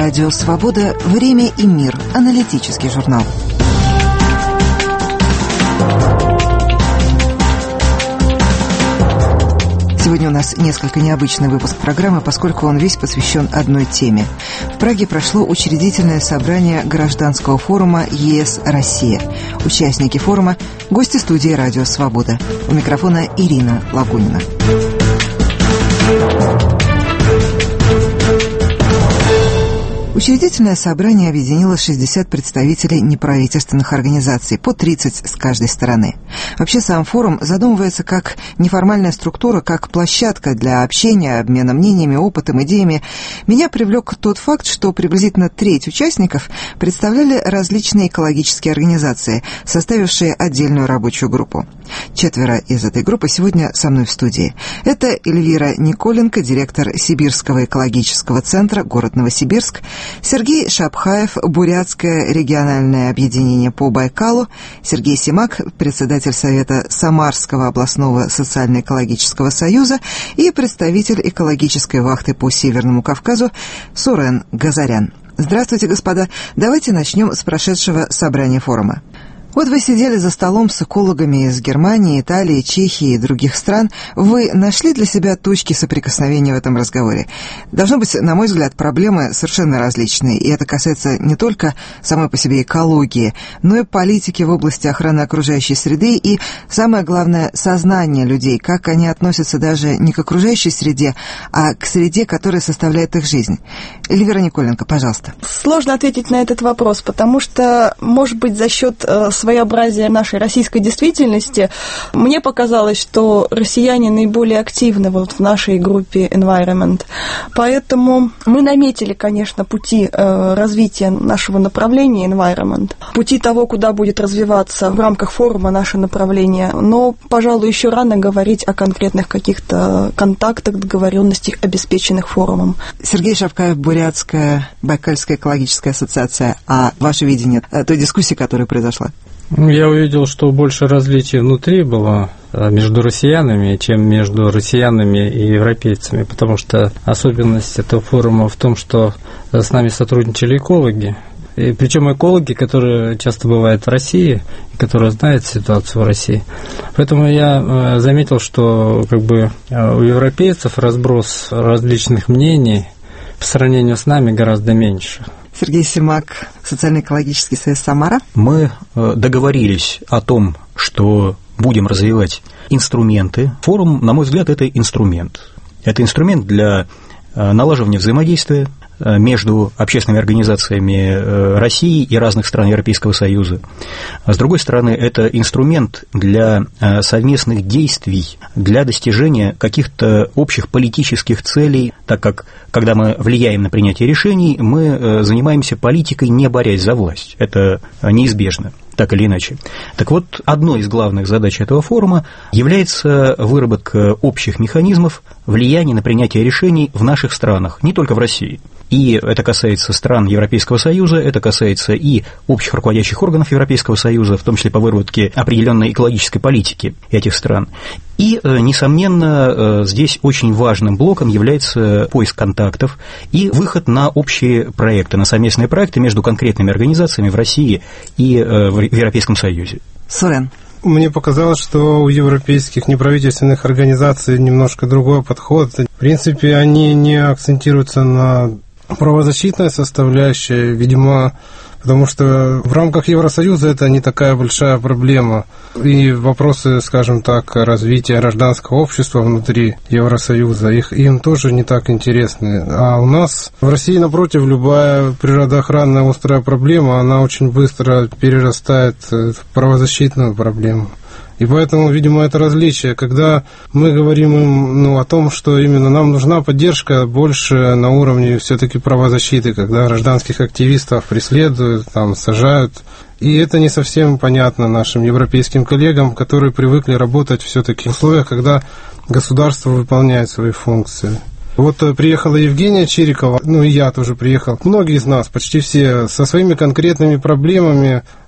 Радио «Свобода. Время и мир». Аналитический журнал. Сегодня у нас несколько необычный выпуск программы, поскольку он весь посвящен одной теме. В Праге прошло учредительное собрание гражданского форума ЕС-Россия. Участники форума – гости студии «Радио Свобода». У микрофона Ирина Лагунина. Учредительное собрание объединило 60 представителей неправительственных организаций, по 30 с каждой стороны. Вообще сам форум задумывается как неформальная структура, как площадка для общения, обмена мнениями, опытом, идеями. Меня привлек тот факт, что приблизительно треть участников представляли различные экологические организации, составившие отдельную рабочую группу. 4 из этой группы сегодня со мной в студии. Это Эльвира Николенко, директор Сибирского экологического центра, город Новосибирск, Сергей Шапхаев, Бурятское региональное объединение по Байкалу, Сергей Симак, председатель Совета Самарского областного социально-экологического союза и представитель экологической вахты по Северному Кавказу Сурен Газарян. Здравствуйте, господа. Давайте начнем с прошедшего собрания форума. Вот вы сидели за столом с экологами из Германии, Италии, Чехии и других стран. Вы нашли для себя точки соприкосновения в этом разговоре? Должно быть, на мой взгляд, проблемы совершенно различные. И это касается не только самой по себе экологии, но и политики в области охраны окружающей среды и, самое главное, сознание людей, как они относятся даже не к окружающей среде, а к среде, которая составляет их жизнь. Эльвира Николенко, пожалуйста. Сложно ответить на этот вопрос, потому что, может быть, за счет своеобразия нашей российской действительности, мне показалось, что россияне наиболее активны вот в нашей группе Environment. Поэтому мы наметили, конечно, пути развития нашего направления Environment, пути того, куда будет развиваться в рамках форума наше направление. Но, пожалуй, еще рано говорить о конкретных каких-то контактах, договоренностях, обеспеченных форумом. Сергей Шапхаев, Бурятская, Байкальская экологическая ассоциация. А ваше видение той дискуссии, которая произошла? Я увидел, что больше различий внутри было между россиянами, чем между россиянами и европейцами, потому что особенность этого форума в том, что с нами сотрудничали экологи, и причем экологи, которые часто бывают в России, и которые знают ситуацию в России. Поэтому я заметил, что у европейцев разброс различных мнений по сравнению с нами гораздо меньше. Сергей Симак, Социально-экологический союз Самара. Мы договорились о том, что будем развивать инструменты. Форум, на мой взгляд, это инструмент. Это инструмент для налаживания взаимодействия между общественными организациями России и разных стран Европейского Союза. А с другой стороны, это инструмент для совместных действий, для достижения каких-то общих политических целей, так как, когда мы влияем на принятие решений, мы занимаемся политикой, не борясь за власть. Это неизбежно, так или иначе. Так вот, одной из главных задач этого форума является выработка общих механизмов влияния на принятие решений в наших странах, не только в России. И это касается стран Европейского Союза, это касается и общих руководящих органов Европейского Союза, в том числе по выработке определенной экологической политики этих стран. И, несомненно, здесь очень важным блоком является поиск контактов и выход на общие проекты, на совместные проекты между конкретными организациями в России и в Европейском Союзе. Сурен. Мне показалось, что у европейских неправительственных организаций немножко другой подход. В принципе, они не акцентируются на правозащитной составляющей, видимо, потому что в рамках Евросоюза это не такая большая проблема. И вопросы, скажем так, развития гражданского общества внутри Евросоюза, им тоже не так интересны. А у нас в России, напротив, любая природоохранная острая проблема, она очень быстро перерастает в правозащитную проблему. И поэтому, видимо, это различие. Когда мы говорим им о том, что именно нам нужна поддержка больше на уровне все-таки правозащиты, когда гражданских активистов преследуют, сажают. И это не совсем понятно нашим европейским коллегам, которые привыкли работать все-таки в условиях, когда государство выполняет свои функции. Вот приехала Евгения Чирикова, и я тоже приехал. Многие из нас, почти все, со своими конкретными проблемами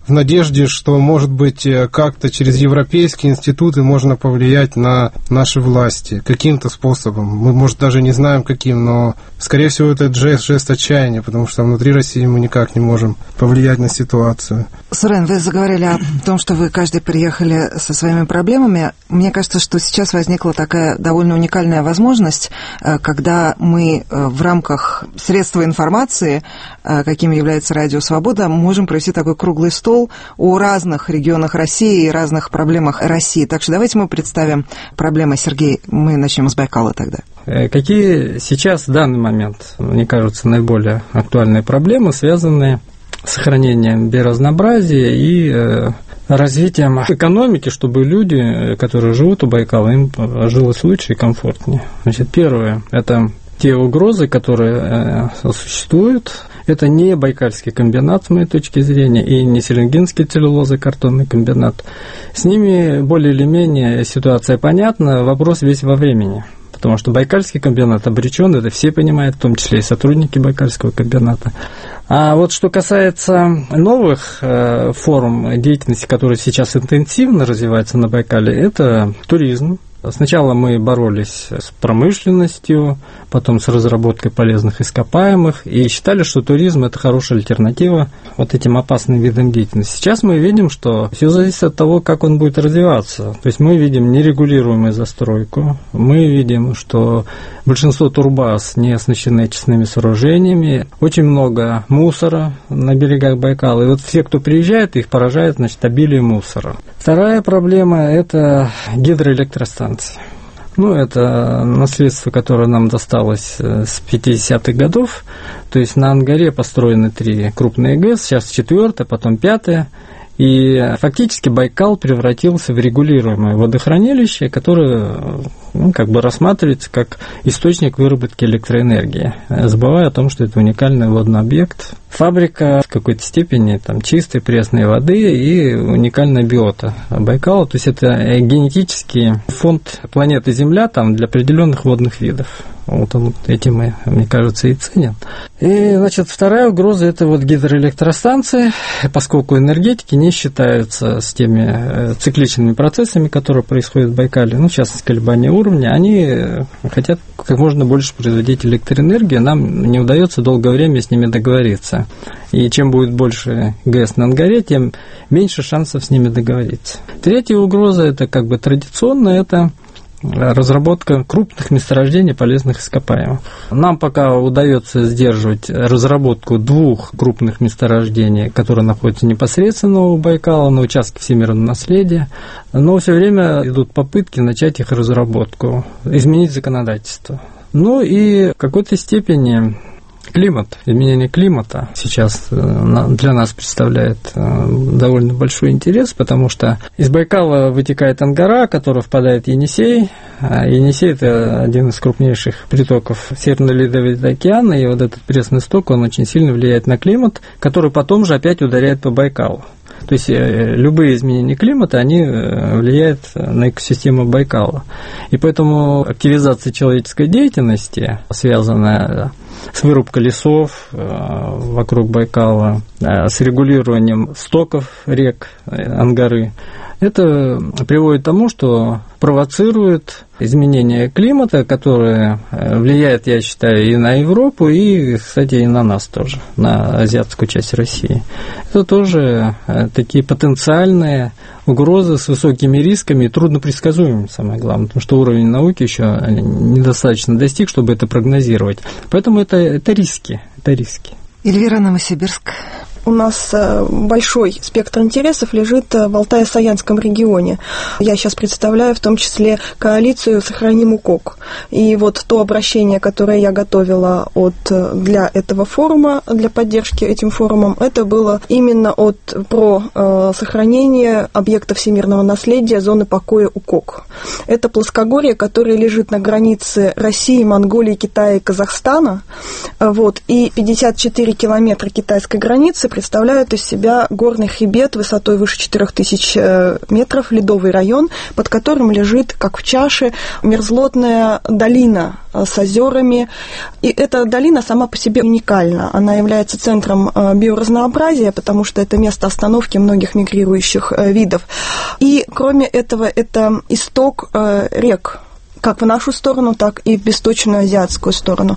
в надежде, что, может быть, как-то через европейские институты можно повлиять на наши власти каким-то способом. Мы, может, даже не знаем каким, но, скорее всего, это жест отчаяния, потому что внутри России мы никак не можем повлиять на ситуацию. Сурен, вы заговорили о том, что вы каждый приехали со своими проблемами. Мне кажется, что сейчас возникла такая довольно уникальная возможность, когда мы в рамках средства информации, какими является Радио Свобода, можем провести такой круглый стол о разных регионах России и разных проблемах России. Так что давайте мы представим проблемы. Сергей, мы начнем с Байкала тогда. Какие сейчас в данный момент, мне кажется, наиболее актуальные проблемы, связанные с сохранением биоразнообразия и развитием экономики, чтобы люди, которые живут у Байкала, им жилось лучше и комфортнее. Значит, первое – это те угрозы, которые существуют. Это не Байкальский комбинат, с моей точки зрения, и не Селенгинский целлюлозно-картонный комбинат. С ними более или менее ситуация понятна, вопрос весь во времени. Потому что Байкальский комбинат обречен, это все понимают, в том числе и сотрудники Байкальского комбината. А вот что касается новых форм деятельности, которые сейчас интенсивно развиваются на Байкале, это туризм. Сначала мы боролись с промышленностью, потом с разработкой полезных ископаемых, и считали, что туризм – это хорошая альтернатива вот этим опасным видам деятельности. Сейчас мы видим, что все зависит от того, как он будет развиваться. То есть мы видим нерегулируемую застройку, мы видим, что большинство турбаз не оснащены очистными сооружениями, очень много мусора на берегах Байкала, и вот все, кто приезжает, их поражает, значит, обилие мусора. Вторая проблема – это гидроэлектростанции. Это наследство, которое нам досталось с 50-х годов. То есть на Ангаре построены 3 крупные ГЭС, сейчас 4-я, потом 5-я. И фактически Байкал превратился в регулируемое водохранилище, которое рассматривается как источник выработки электроэнергии, забывая о том, что это уникальный водный объект, фабрика в какой-то степени чистой пресной воды и уникальная биота Байкала, то есть это генетический фонд планеты Земля для определенных водных видов. Вот он этим, мне кажется, и ценен. И, вторая угроза – это гидроэлектростанции, поскольку энергетики не считаются с теми цикличными процессами, которые происходят в Байкале, в частности, колебания уровня, они хотят как можно больше производить электроэнергии, нам не удается долгое время с ними договориться. И чем будет больше ГЭС на Ангаре, тем меньше шансов с ними договориться. Третья угроза – это традиционная, это разработка крупных месторождений полезных ископаемых. Нам пока удается сдерживать разработку 2 крупных месторождений, которые находятся непосредственно у Байкала, на участке всемирного наследия, но все время идут попытки начать их разработку, изменить законодательство. И в какой-то степени климат, изменение климата сейчас для нас представляет довольно большой интерес, потому что из Байкала вытекает Ангара, которая впадает в Енисей. Енисей – это один из крупнейших притоков Северного Ледовитого океана, и вот этот пресный сток, он очень сильно влияет на климат, который потом же опять ударяет по Байкалу. То есть любые изменения климата, они влияют на экосистему Байкала. И поэтому активизация человеческой деятельности, связанная с вырубкой лесов вокруг Байкала, с регулированием стоков рек Ангары, это приводит к тому, что провоцирует изменение климата, которое влияет, я считаю, и на Европу, и, кстати, и на нас тоже, на азиатскую часть России. Это тоже такие потенциальные угрозы с высокими рисками и труднопредсказуемыми, самое главное, потому что уровень науки еще недостаточно достиг, чтобы это прогнозировать. Поэтому это риски. Эльвира, Новосибирск. У нас большой спектр интересов лежит в Алтай-Саянском регионе. Я сейчас представляю в том числе коалицию «Сохраним УКОК». И то обращение, которое я готовила для этого форума, для поддержки этим форумом, это было именно про сохранение объекта всемирного наследия зоны покоя УКОК. Это плоскогорье, которое лежит на границе России, Монголии, Китая и Казахстана. И 54 километра китайской границы представляют из себя горный хребет высотой выше 4000 метров, ледовый район, под которым лежит, как в чаше, мерзлотная долина с озерами. И эта долина сама по себе уникальна. Она является центром биоразнообразия, потому что это место остановки многих мигрирующих видов. И, кроме этого, это исток рек, как в нашу сторону, так и в Восточную азиатскую сторону.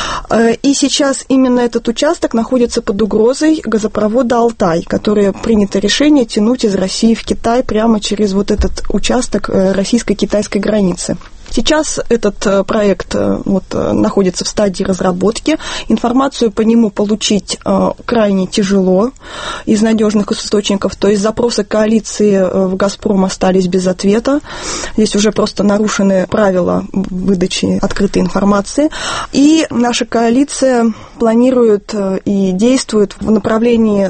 И сейчас именно этот участок находится под угрозой газопровода «Алтай», которое принято решение тянуть из России в Китай прямо через вот этот участок российско-китайской границы. Сейчас этот проект находится в стадии разработки. Информацию по нему получить крайне тяжело из надежных источников. То есть запросы коалиции в «Газпром» остались без ответа. Здесь уже просто нарушены правила выдачи открытой информации. И наша коалиция планирует и действует в направлении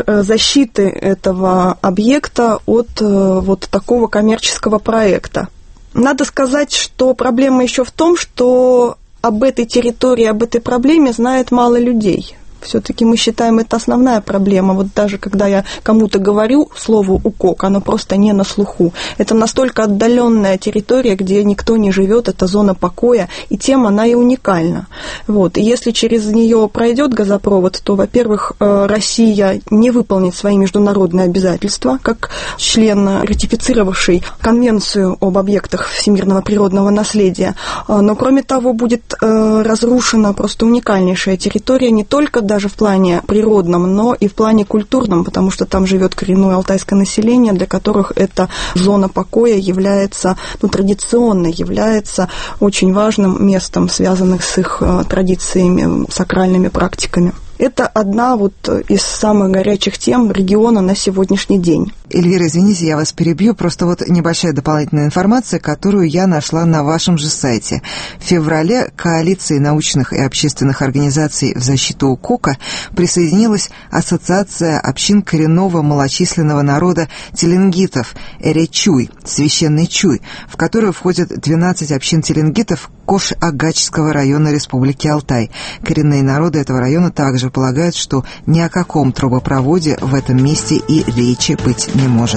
защиты этого объекта от вот такого коммерческого проекта. Надо сказать, что проблема еще в том, что об этой территории, об этой проблеме знает мало людей. Все-таки мы считаем, это основная проблема. Вот даже когда я кому-то говорю слово «укок», оно просто не на слуху. Это настолько отдаленная территория, где никто не живет, это зона покоя, и тем она и уникальна. Вот. И если через нее пройдет газопровод, то, во-первых, Россия не выполнит свои международные обязательства, как член, ратифицировавший Конвенцию об объектах всемирного природного наследия. Но, кроме того, будет разрушена просто уникальнейшая территория не только даже в плане природном, но и в плане культурном, потому что там живет коренное алтайское население, для которых эта зона покоя является, традиционно является очень важным местом, связанным с их традициями, сакральными практиками. Это одна из самых горячих тем региона на сегодняшний день. Эльвира, извините, я вас перебью, просто небольшая дополнительная информация, которую я нашла на вашем же сайте. В феврале к коалиции научных и общественных организаций в защиту укока присоединилась Ассоциация общин коренного малочисленного народа теленгитов Эречуй, Священный Чуй, в которую входят 12 общин теленгитов Кош-Агачского района Республики Алтай. Коренные народы этого района также полагают, что ни о каком трубопроводе в этом месте и речи быть не может.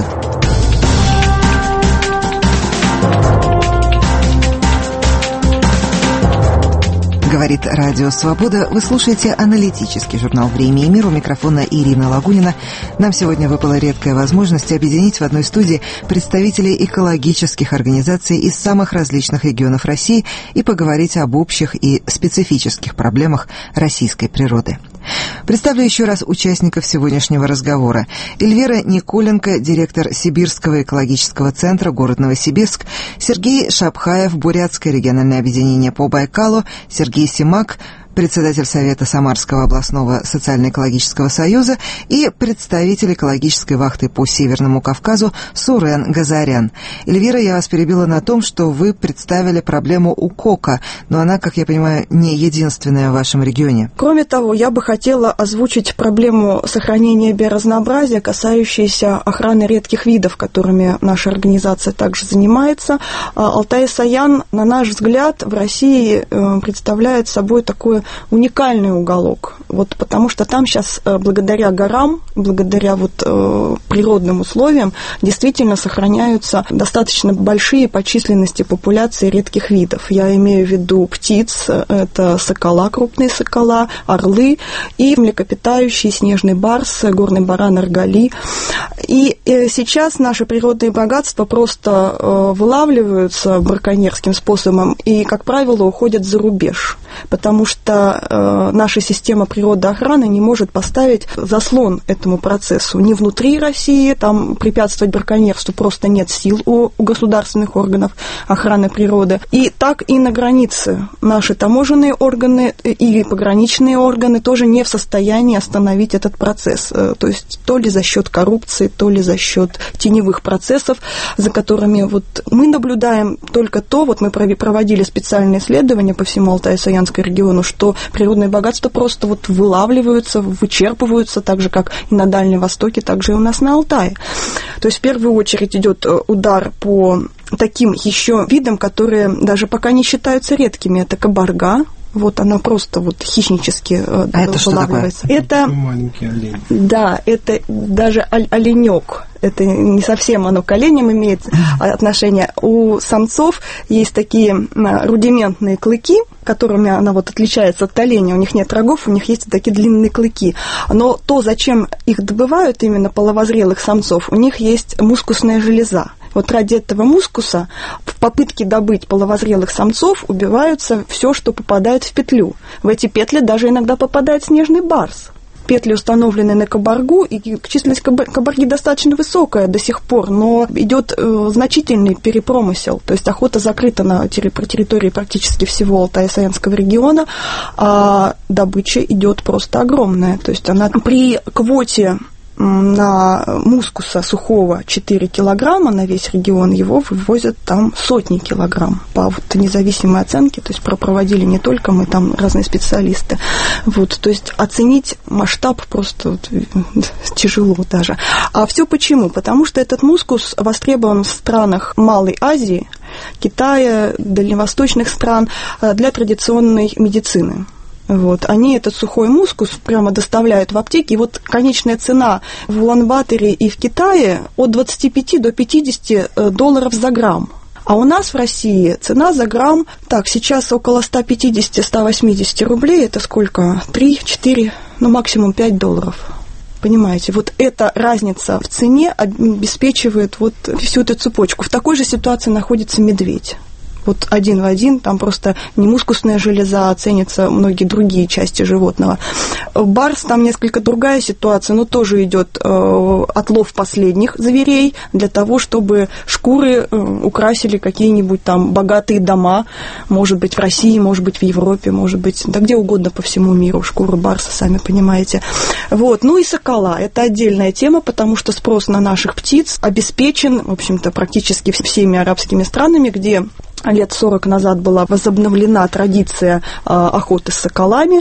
Говорит Радио Свобода. Вы слушаете аналитический журнал «Время и мир». У микрофона Ирина Лагунина. Нам сегодня выпала редкая возможность объединить в одной студии представителей экологических организаций из самых различных регионов России и поговорить об общих и специфических проблемах российской природы. Представлю еще раз участников сегодняшнего разговора. Эльвира Николенко, директор Сибирского экологического центра, город Новосибирск, Сергей Шапхаев, Бурятское региональное объединение по Байкалу, Сергей Симак, председатель Совета Самарского областного социально-экологического союза и представитель экологической вахты по Северному Кавказу Сурен Газарян. Эльвира, я вас перебила на том, что вы представили проблему укока, но она, как я понимаю, не единственная в вашем регионе. Кроме того, я бы хотела озвучить проблему сохранения биоразнообразия, касающуюся охраны редких видов, которыми наша организация также занимается. Алтай-Саян, на наш взгляд, в России представляет собой такое уникальный уголок, потому что там сейчас благодаря горам, благодаря природным условиям действительно сохраняются достаточно большие по численности популяции редких видов. Я имею в виду птиц, это сокола, крупные сокола, орлы и млекопитающие, снежный барс, горный баран, аргали. И сейчас наши природные богатства просто вылавливаются браконьерским способом и, как правило, уходят за рубеж, потому что наша система природоохраны не может поставить заслон этому процессу. Ни внутри России, там препятствовать браконьерству просто нет сил у государственных органов охраны природы. И так и на границе наши таможенные органы и пограничные органы тоже не в состоянии остановить этот процесс. То есть то ли за счет коррупции, то ли за счет теневых процессов, за которыми мы наблюдаем только то, мы проводили специальные исследования по всему Алтай-Саянскому региону, что природные богатства просто вылавливаются, вычерпываются, так же, как и на Дальнем Востоке, так же и у нас на Алтае. То есть в первую очередь идет удар по таким еще видам, которые даже пока не считаются редкими. Это кабарга, Вот она просто вот хищнически вылавливается. Это маленький олень. Да, это даже оленек. Это не совсем оно к оленям имеет отношение. У самцов есть такие рудиментные клыки, которыми она вот отличается от оленя. У них нет рогов, у них есть такие длинные клыки. Но то, зачем их добывают, именно половозрелых самцов, у них есть мускусная железа. Вот ради этого мускуса в попытке добыть половозрелых самцов убиваются все, что попадает в петлю. В эти петли даже иногда попадает снежный барс. Петли установлены на кабаргу, и численность кабарги достаточно высокая до сих пор, но идет значительный перепромысел, то есть охота закрыта на территории практически всего Алтай-Саянского региона, а добыча идет просто огромная, то есть она при квоте на мускуса сухого 4 килограмма на весь регион, его вывозят там сотни килограмм по вот независимой оценке, то есть проводили не только мы, там разные специалисты. Вот, то есть оценить масштаб просто вот тяжело даже. А все почему? Потому что этот мускус востребован в странах Малой Азии, Китая, дальневосточных стран для традиционной медицины. Вот. Они этот сухой мускус прямо доставляют в аптеки. И вот конечная цена в Улан-Баторе и в Китае от 25 до 50 долларов за грамм. А у нас в России цена за грамм, так, сейчас около 150-180 рублей. Это сколько? 3-4, ну максимум 5 долларов. Понимаете, вот эта разница в цене обеспечивает вот всю эту цепочку. В такой же ситуации находится медведь. Вот один в один, там просто не мускусная железа, а ценятся многие другие части животного. Барс, там несколько другая ситуация, но тоже идет отлов последних зверей для того, чтобы шкуры украсили какие-нибудь там богатые дома, может быть, в России, может быть, в Европе, может быть, да где угодно по всему миру, шкуры барса, сами понимаете. Вот. Ну и сокола, это отдельная тема, потому что спрос на наших птиц обеспечен, в общем-то, практически всеми арабскими странами, где лет 40 назад была возобновлена традиция охоты с соколами.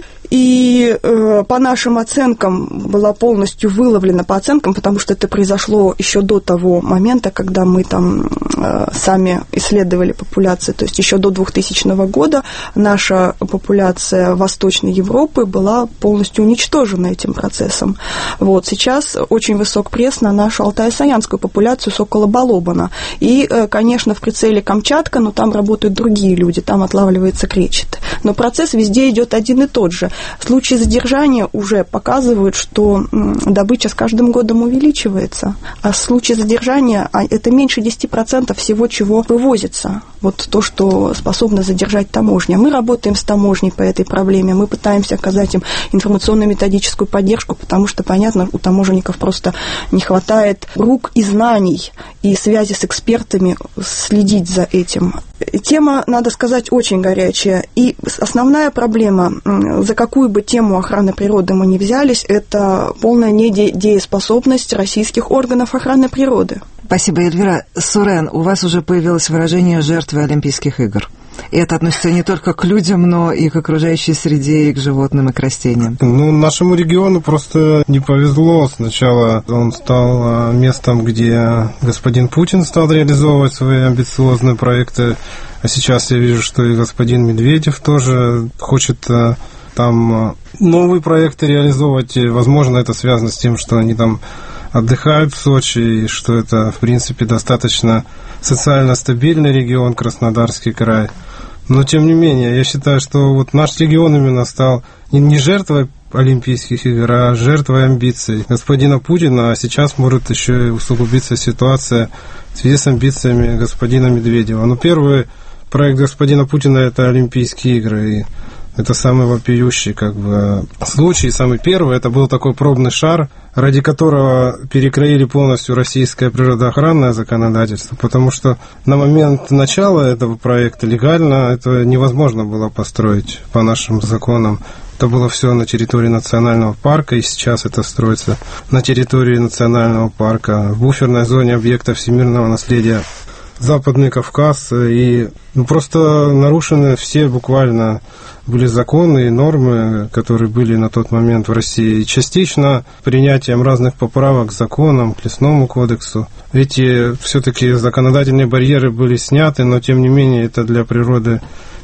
И по нашим оценкам была полностью выловлена, по оценкам, потому что это произошло еще до того момента, когда мы там сами исследовали популяцию, то есть еще до 2000 года наша популяция Восточной Европы была полностью уничтожена этим процессом. Вот. Сейчас очень высок пресс на нашу алтай-саянскую популяцию сокола балобана. И, конечно, в прицеле Камчатка, но там работают другие люди, там отлавливается кречет. Но процесс везде идет один и тот же. Случаи задержания уже показывают, что добыча с каждым годом увеличивается, а случаи задержания – это меньше 10% всего, чего вывозится. Вот то, что способно задержать таможня. Мы работаем с таможней по этой проблеме, мы пытаемся оказать им информационно-методическую поддержку, потому что, понятно, у таможенников просто не хватает рук и знаний, и связи с экспертами следить за этим. Тема, надо сказать, очень горячая. И основная проблема, за какую бы тему охраны природы мы ни взялись, это полная недееспособность российских органов охраны природы. Спасибо, Эльвира. Сурен, у вас уже появилось выражение «жертвы Олимпийских игр». И это относится не только к людям, но и к окружающей среде, и к животным, и к растениям. Ну, нашему региону просто не повезло. Сначала он стал местом, где господин Путин стал реализовывать свои амбициозные проекты. А сейчас я вижу, что и господин Медведев тоже хочет там новые проекты реализовывать. И, возможно, это связано с тем, что они там отдыхают в Сочи, и что это, в принципе, достаточно социально стабильный регион, Краснодарский край. Но, тем не менее, я считаю, что вот наш регион именно стал не жертвой Олимпийских игр, а жертвой амбиций господина Путина, а сейчас может еще и усугубиться ситуация в связи с амбициями господина Медведева. Но первый проект господина Путина – это Олимпийские игры, и это самый вопиющий случай, самый первый. Это был такой пробный шар, ради которого перекроили полностью российское природоохранное законодательство, потому что на момент начала этого проекта легально это невозможно было построить по нашим законам. Это было все на территории национального парка, и сейчас это строится на территории национального парка, в буферной зоне объекта всемирного наследия Западный Кавказ, и просто нарушены все буквально были законы и нормы, которые были на тот момент в России. И частично принятием разных поправок к законам, к лесному кодексу. Эти все-таки законодательные барьеры были сняты, но тем не менее это для природы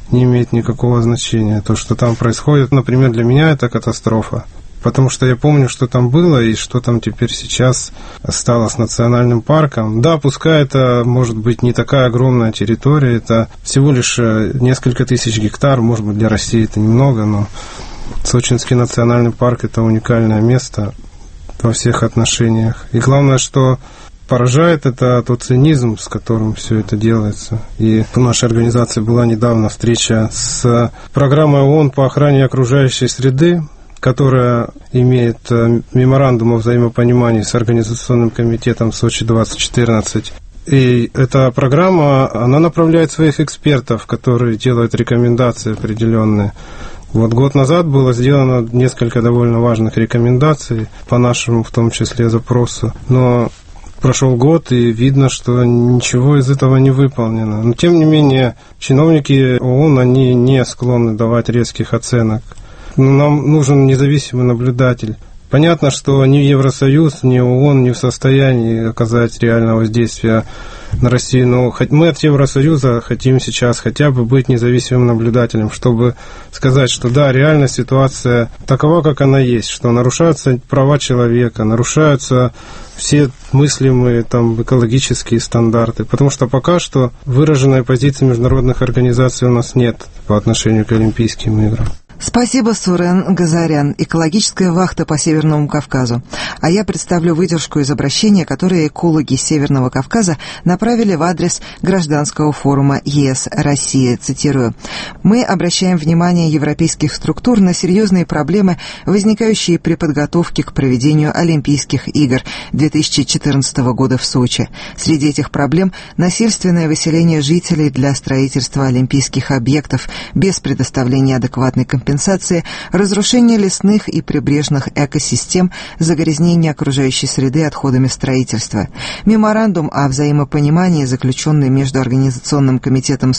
не имеет никакого значения. То, что там происходит, например, для меня это катастрофа. Потому что я помню, что там было и что там теперь сейчас стало с национальным парком. Да, пускай это, может быть, не такая огромная территория, это всего лишь несколько тысяч гектар, может быть, для России это немного, но Сочинский национальный парк – это уникальное место во всех отношениях. И главное, что поражает, это тот цинизм, с которым все это делается. И в нашей организации была недавно встреча с программой ООН по охране окружающей среды, которая имеет меморандум о взаимопонимании с Организационным комитетом Сочи-2014. И эта программа, она направляет своих экспертов, которые делают рекомендации определенные. Вот год назад было сделано несколько довольно важных рекомендаций по нашему, в том числе, запросу. Но прошел год, и видно, что ничего из этого не выполнено. Но, тем не менее, чиновники ООН, они не склонны давать резких оценок. Нам нужен независимый наблюдатель. Понятно, что ни Евросоюз, ни ООН не в состоянии оказать реального воздействия на Россию, но мы от Евросоюза хотим сейчас хотя бы быть независимым наблюдателем, чтобы сказать, что да, реальная ситуация такова, как она есть, что нарушаются права человека, нарушаются все мыслимые там экологические стандарты, потому что пока что выраженной позиции международных организаций у нас нет по отношению к Олимпийским играм. Спасибо, Сурен Газарян. Экологическая вахта по Северному Кавказу. А я представлю выдержку из обращения, которое экологи Северного Кавказа направили в адрес Гражданского форума ЕС «Россия». Цитирую. «Мы обращаем внимание европейских структур на серьезные проблемы, возникающие при подготовке к проведению Олимпийских игр 2014 года в Сочи. Среди этих проблем насильственное выселение жителей для строительства олимпийских объектов без предоставления адекватной компенсации, разрушение лесных и прибрежных экосистем, загрязнение окружающей среды отходами строительства. Меморандум о взаимопонимании, заключенный между Организационным комитетом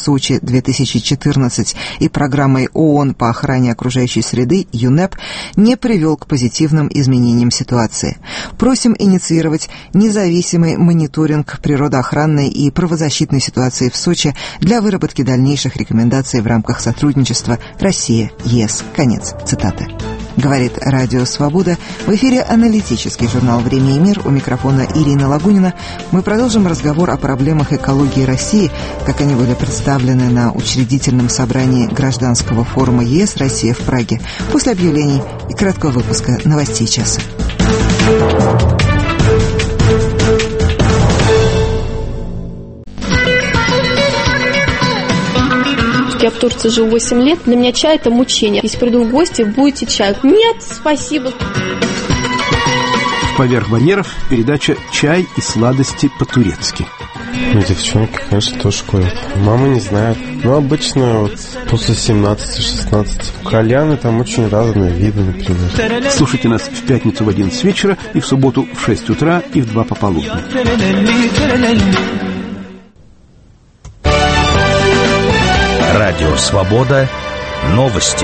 Сочи-2014 и программой ООН по охране окружающей среды ЮНЕП, не привел к позитивным изменениям ситуации. Просим инициировать независимый мониторинг природоохранной и правозащитной ситуации в Сочи для выработки дальнейших рекомендаций в рамках сотрудничества Россия-ЕС». Конец цитаты. Говорит Радио Свобода. В эфире аналитический журнал «Время и мир». У микрофона Ирина Лагунина. Мы продолжим разговор о проблемах экологии России, как они были представлены на учредительном собрании Гражданского форума ЕС «Россия» в Праге, после объявлений и краткого выпуска новостей часа. Я в Турции живу 8 лет, для меня чай – это мучение. Если приду в гости, будете чай? Нет, спасибо. Поверх барьеров передача «Чай и сладости по-турецки». Девчонки, конечно, тоже курят. Мама не знает. Но обычно вот после 17-16. Кальяны там очень разные виды, например. Слушайте нас в пятницу в 11 вечера и в субботу в 6 утра и в 2 пополудни. Радио «Свобода». Новости.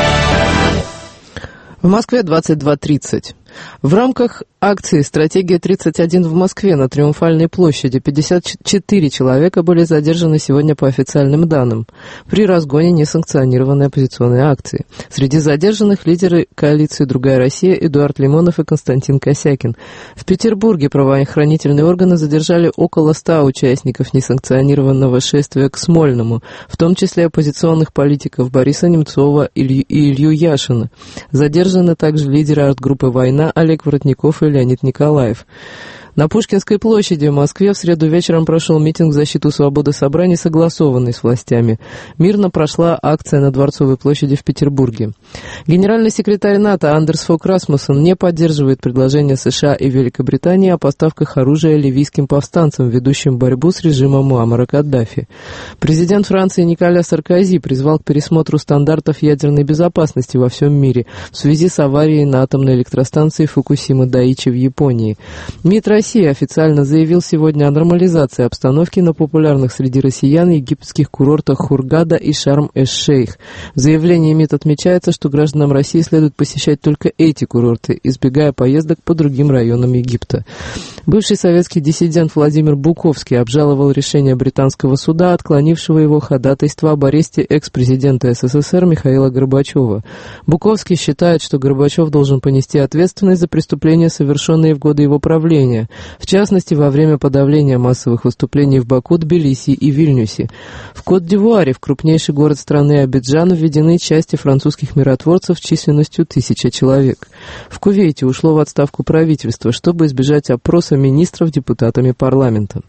В Москве 22:30. В рамках акции «Стратегия 31» в Москве на Триумфальной площади 54 человека были задержаны сегодня по официальным данным при разгоне несанкционированной оппозиционной акции. Среди задержанных лидеры коалиции «Другая Россия» Эдуард Лимонов и Константин Косякин. В Петербурге правоохранительные органы задержали около 100 участников несанкционированного шествия к Смольному, в том числе оппозиционных политиков Бориса Немцова и Илью Яшина. Задержаны также лидеры арт-группы «Война» Олег Воротников и Леонид Николаев. На Пушкинской площади в Москве в среду вечером прошел митинг в защиту свободы собраний, согласованный с властями. Мирно прошла акция на Дворцовой площади в Петербурге. Генеральный секретарь НАТО Андерс Фог Расмуссен не поддерживает предложение США и Великобритании о поставках оружия ливийским повстанцам, ведущим борьбу с режимом Муаммара Каддафи. Президент Франции Николя Саркози призвал к пересмотру стандартов ядерной безопасности во всем мире в связи с аварией на атомной электростанции Фукусима-Дайичи в Японии. МИД России России официально заявил сегодня о нормализации обстановки на популярных среди россиян египетских курортах Хургада и Шарм-эш-Шейх. В заявлении МИД отмечается, что гражданам России следует посещать только эти курорты, избегая поездок по другим районам Египта. Бывший советский диссидент Владимир Буковский обжаловал решение британского суда, отклонившего его ходатайство об аресте экс-президента СССР Михаила Горбачева. Буковский считает, что Горбачев должен понести ответственность за преступления, совершенные в годы его правления, в частности, во время подавления массовых выступлений в Баку, Тбилиси и Вильнюсе. В Кот-д'Ивуаре, в крупнейший город страны Абиджан, введены части французских миротворцев численностью 1000 человек. В Кувейте ушло в отставку правительство, чтобы избежать опроса министров депутатами парламента.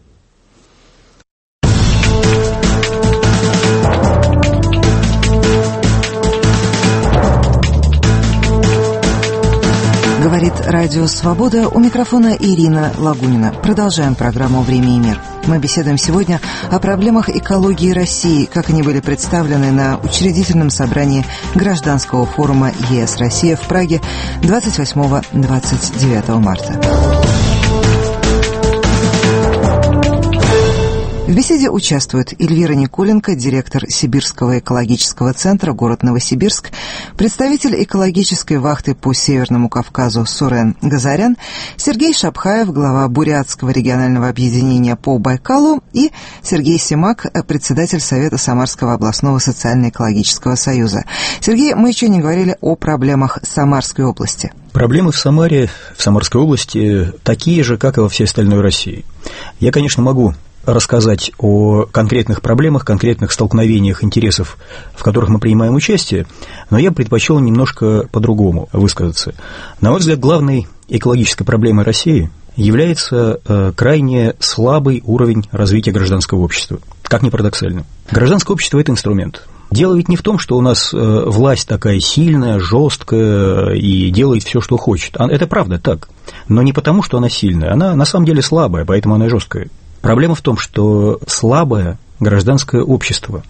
Говорит Радио Свобода, у микрофона Ирина Лагунина. Продолжаем программу «Время и мир». Мы беседуем сегодня о проблемах экологии России, как они были представлены на учредительном собрании Гражданского форума ЕС-Россия в Праге 28-29 марта. В беседе участвуют Эльвира Николенко, директор Сибирского экологического центра, город Новосибирск, представитель экологической вахты по Северному Кавказу Сурен Газарян, Сергей Шапхаев, глава Бурятского регионального объединения по Байкалу, и Сергей Симак, председатель Совета Самарского областного социально-экологического союза. Сергей, мы еще не говорили о проблемах Самарской области. Проблемы в Самаре, в Самарской области, такие же, как и во всей остальной России. Я, конечно, могу рассказать о конкретных проблемах, конкретных столкновениях интересов, в которых мы принимаем участие, но я предпочел немножко по-другому высказаться. На мой взгляд, главной экологической проблемой России является крайне слабый уровень развития гражданского общества, как ни парадоксально. Гражданское общество – это инструмент. Дело ведь не в том, что у нас власть такая сильная, жесткая и делает все, что хочет. Это правда так, но не потому, что она сильная, она на самом деле слабая, поэтому она жесткая. Проблема в том, что слабое гражданское общество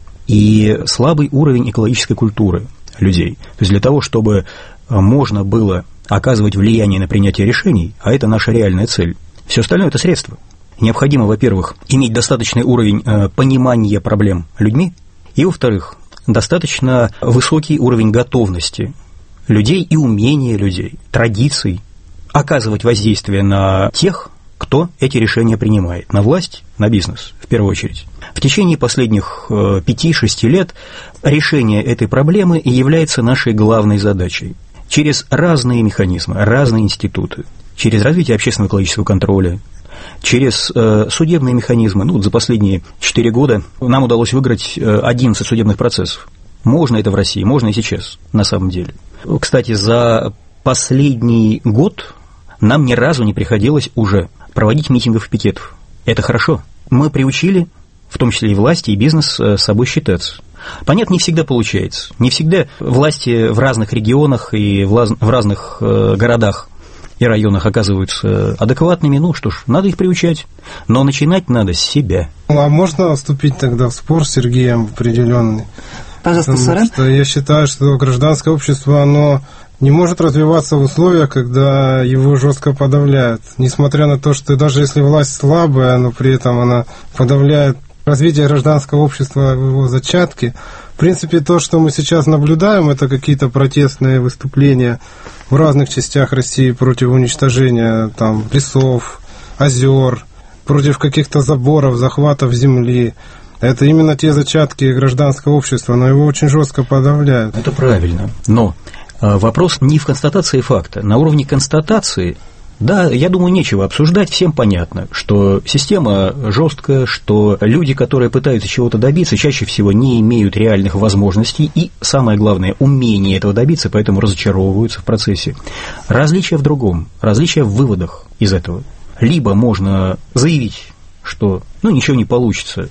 и слабый уровень экологической культуры людей. То есть для того, чтобы можно было оказывать влияние на принятие решений, а это наша реальная цель, все остальное – это средства. Необходимо, во-первых, иметь достаточный уровень понимания проблем людьми, и, во-вторых, достаточно высокий уровень готовности людей и умения людей, традиций оказывать воздействие на тех, кто эти решения принимает, на власть, на бизнес, в первую очередь. В течение последних 5-6 лет решение этой проблемы и является нашей главной задачей. Через разные механизмы, разные институты, через развитие общественного экологического контроля, через судебные механизмы. За последние 4 года нам удалось выиграть 11 судебных процессов. Можно это в России, можно и сейчас, на самом деле. Кстати, за последний год нам ни разу не приходилось уже проводить митингов и пикетов. Это хорошо. Мы приучили, в том числе и власти, и бизнес, с собой считаться. Понятно, не всегда получается. Не всегда власти в разных регионах и в разных городах и районах оказываются адекватными. Ну что ж, надо их приучать. Но начинать надо с себя. А можно вступить тогда в спор с Сергеем определенный? Пожалуйста, Сурен. Потому что я считаю, что гражданское общество, оно не может развиваться в условиях, когда его жестко подавляют. Несмотря на то, что даже если власть слабая, но при этом она подавляет развитие гражданского общества в его зачатке. В принципе, то, что мы сейчас наблюдаем, это какие-то протестные выступления в разных частях России против уничтожения лесов, озер, против каких-то заборов, захватов земли. Это именно те зачатки гражданского общества, но его очень жестко подавляют. Это правильно, но вопрос не в констатации факта. На уровне констатации, да, я думаю, нечего обсуждать, всем понятно, что система жесткая, что люди, которые пытаются чего-то добиться, чаще всего не имеют реальных возможностей и, самое главное, умения этого добиться, поэтому разочаровываются в процессе. Различие в другом, различие в выводах из этого. Либо можно заявить, что ничего не получится,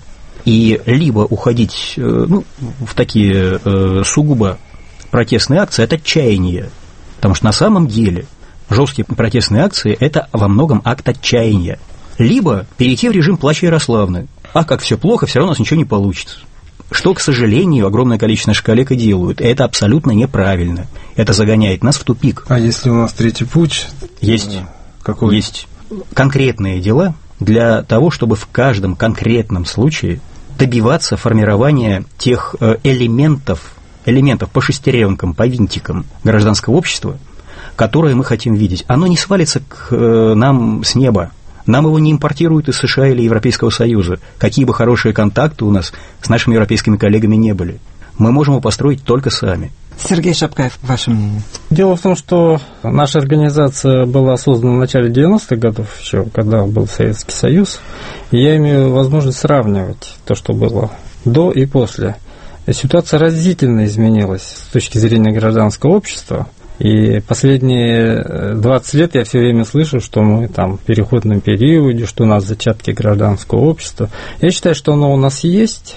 и либо уходить в такие сугубо протестные акции от отчаяния, потому что на самом деле жесткие протестные акции – это во многом акт отчаяния. Либо перейти в режим плача Ярославны, а как все плохо, все равно у нас ничего не получится. Что, к сожалению, огромное количество наших коллег и делают. Это абсолютно неправильно. Это загоняет нас в тупик. А если у нас третий путь? Есть. Какой? Есть. конкретные дела для того, чтобы в каждом конкретном случае добиваться формирования тех элементов по шестеренкам, по винтикам гражданского общества, которые мы хотим видеть. Оно не свалится к нам с неба. Нам его не импортируют из США или Европейского Союза. Какие бы хорошие контакты у нас с нашими европейскими коллегами не были. Мы можем его построить только сами. Сергей Шапкаев, ваше мнение? Дело в том, что наша организация была создана в начале 90-х годов, еще когда был Советский Союз, и я имею возможность сравнивать то, что было до и после. Ситуация разительно изменилась с точки зрения гражданского общества. И последние 20 лет я все время слышу, что мы там в переходном периоде, что у нас зачатки гражданского общества. Я считаю, что оно у нас есть,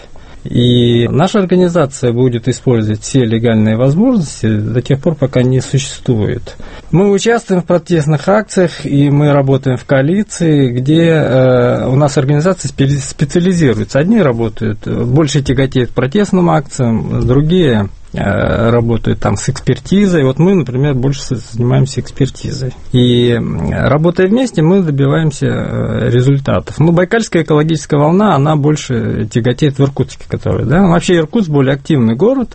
и наша организация будет использовать все легальные возможности до тех пор, пока не существует. Мы участвуем в протестных акциях, и мы работаем в коалиции, где у нас организации специализируются. Одни работают, больше тяготеют к протестным акциям, другие работают там с экспертизой. Вот мы, например, больше занимаемся экспертизой. И работая вместе, мы добиваемся результатов. Ну, Байкальская экологическая волна, она больше тяготеет в Иркутске, который, да. Вообще Иркутск более активный город,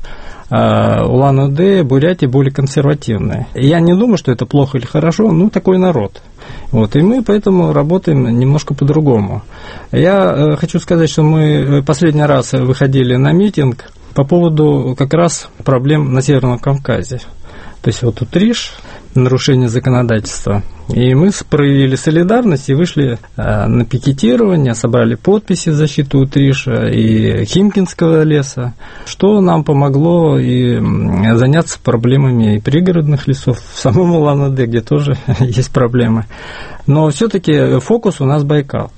Улан-Удэ, Бурятия более консервативные. Я не думаю, что это плохо или хорошо, ну, такой народ. Вот, и мы поэтому работаем немножко по-другому. Я хочу сказать, что мы последний раз выходили на митинг по поводу как раз проблем на Северном Кавказе. То есть вот Утриш, нарушение законодательства. И мы проявили солидарность и вышли на пикетирование, собрали подписи в защиту Утриша и Химкинского леса, что нам помогло и заняться проблемами и пригородных лесов, в самом Улан-Удэ, где тоже есть проблемы. Но все-таки фокус у нас Байкал.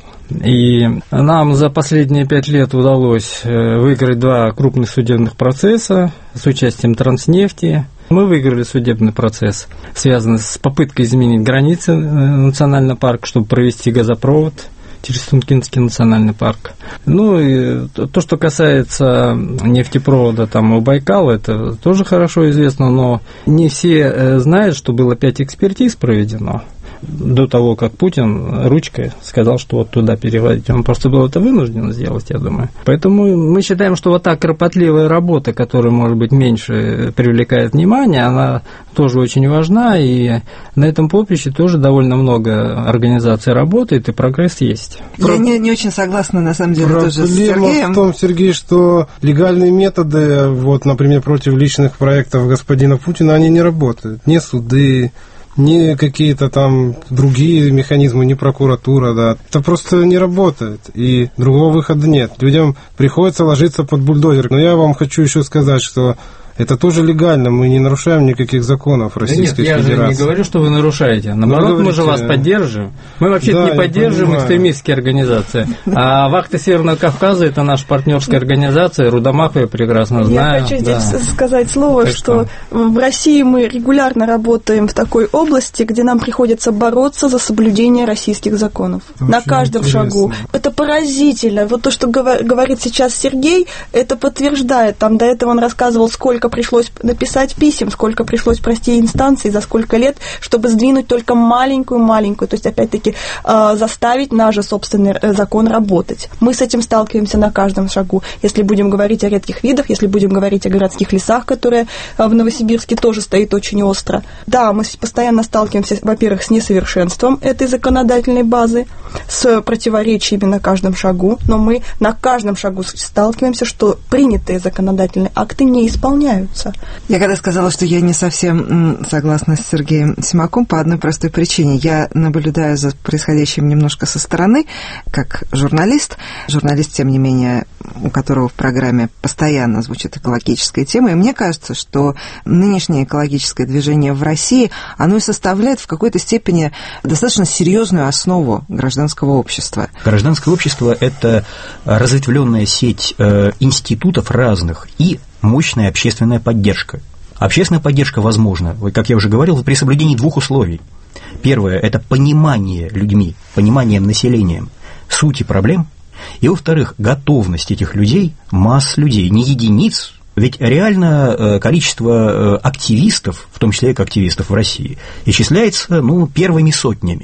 И нам за последние 5 лет удалось выиграть 2 крупных судебных процесса с участием Транснефти. Мы выиграли судебный процесс, связанный с попыткой изменить границы национального парка, чтобы провести газопровод через Тункинский национальный парк. Ну и то, что касается нефтепровода там у Байкала, это тоже хорошо известно, но не все знают, что было 5 экспертиз проведено до того, как Путин ручкой сказал, что вот туда переводить. Он просто был это вынужден сделать, я думаю. Поэтому мы считаем, что вот та кропотливая работа, которая, может быть, меньше привлекает внимание, она тоже очень важна, и на этом поприще тоже довольно много организаций работает, и прогресс есть. Я не очень согласна, на самом деле, тоже с Сергеем. Проблема в том, Сергей, что легальные методы, вот, например, против личных проектов господина Путина, они не работают. Ни суды, ни какие-то там другие механизмы, ни прокуратура, да. Это просто не работает, и другого выхода нет. Людям приходится ложиться под бульдозер. Но я вам хочу еще сказать, что это тоже легально, мы не нарушаем никаких законов Российской Федерации. Я же не говорю, что вы нарушаете. Наоборот, мы же вас поддерживаем. Мы вообще-то не поддерживаем экстремистские организации. А Вахта Северного Кавказа – это наша партнерская организация, Рудамаху я прекрасно знаю. Я хочу здесь сказать слово, что в России мы регулярно работаем в такой области, где нам приходится бороться за соблюдение российских законов. На каждом шагу. Это поразительно. Вот то, что говорит сейчас Сергей, это подтверждает. Там до этого он рассказывал, сколько пришлось написать писем, сколько пришлось пройти инстанций, за сколько лет, чтобы сдвинуть только маленькую-маленькую, то есть, опять-таки, заставить наш же собственный закон работать. Мы с этим сталкиваемся на каждом шагу. Если будем говорить о редких видах, если будем говорить о городских лесах, которые в Новосибирске тоже стоит очень остро. Да, мы постоянно сталкиваемся, во-первых, с несовершенством этой законодательной базы, с противоречиями на каждом шагу, но мы на каждом шагу сталкиваемся, что принятые законодательные акты не исполняются. Я когда сказала, что я не совсем согласна с Сергеем Симаком по одной простой причине. Я наблюдаю за происходящим немножко со стороны, как журналист, тем не менее, у которого в программе постоянно звучит экологическая тема, и мне кажется, что нынешнее экологическое движение в России, оно и составляет в какой-то степени достаточно серьезную основу гражданского общества. Гражданское общество – это разветвленная сеть институтов разных и мощная общественная поддержка. Общественная поддержка возможна, как я уже говорил, при соблюдении 2 условий. Первое – это понимание людьми, пониманием населением сути проблем. И, во-вторых, готовность этих людей, масс людей, не единиц. Ведь реально количество активистов, в том числе экоактивистов в России, исчисляется первыми сотнями.